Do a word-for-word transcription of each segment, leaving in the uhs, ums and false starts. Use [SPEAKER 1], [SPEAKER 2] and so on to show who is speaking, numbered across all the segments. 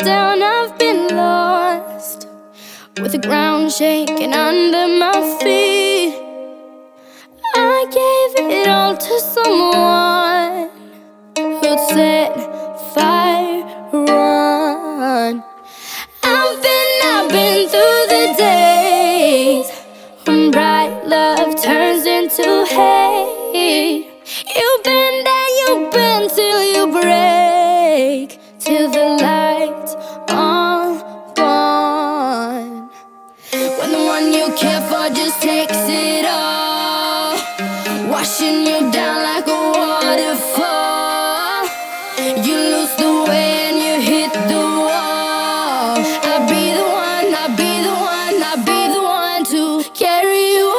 [SPEAKER 1] down, I've been lost, with the ground shaking under my feet. I gave it all to someone who'd set fire on. I've been, I've been through the days when bright love turns into hate. You've been there, you've been till you break, till the lights are gone. When the one you care for just takes it all, washing you down like a waterfall. You lose the way and you hit the wall. I'll be the one, I'll be the one, I'll be the one to carry you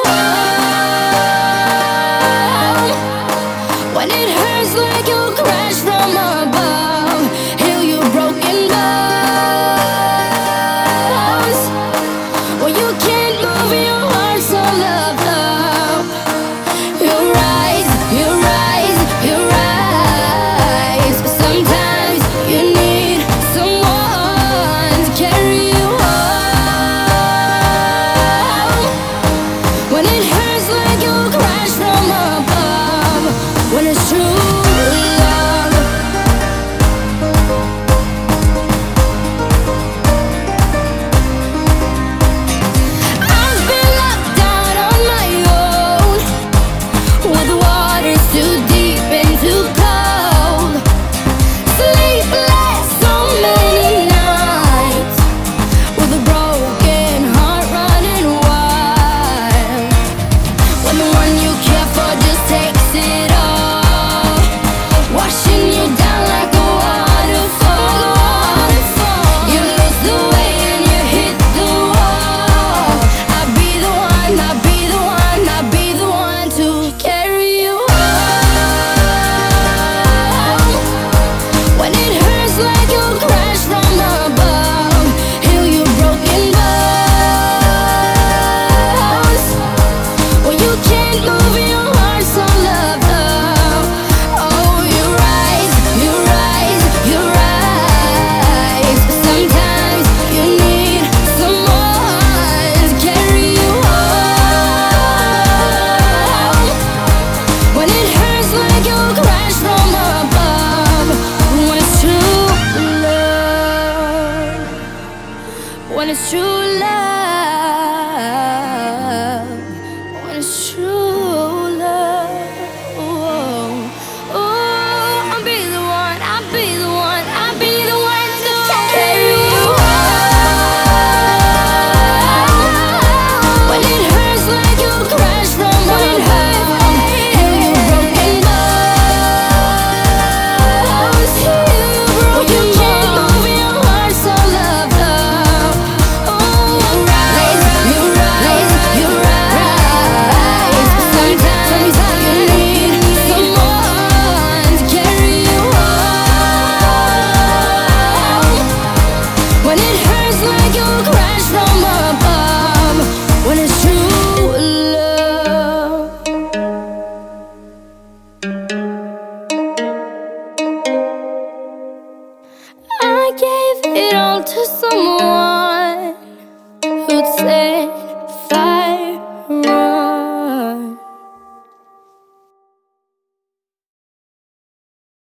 [SPEAKER 1] home. When it hurts like you'll crash from above, heal your broken bones. When you can't move your heart, so love, love. You rise, you rise, you rise. Sometimes you need someone to carry you home. When it hurts like you'll crash from above, when it's true love. I've been locked down on my own, with the water's too deep and too cold. Sleepless so many nights, with a broken heart running wild. When the one you care for just takes it all, washing you down like a waterfall. You lose the way and you hit the wall. I'll be the one, I'll be the one, I'll be the one to carry you home. When it hurts like you'll crash from above, heal your broken bones. When you can't move your heart, so love, love. Oh, you rise, you rise, you rise. Sometimes you need someone to carry you home. When it hurts like you'll crash from above, when it's true love, when it's true love, when it's true love. Oh, I'll be the one, I'll be the one, I'll be the one to carry you home. When it hurts like you'll crash from above, heal your broken bones. When you can't move your heart, so love, love. Oh, you rise, you rise, you rise. Sometimes you need someone to carry you home. When it hurts like you'll crash from above, when it's true love. I gave it all to someone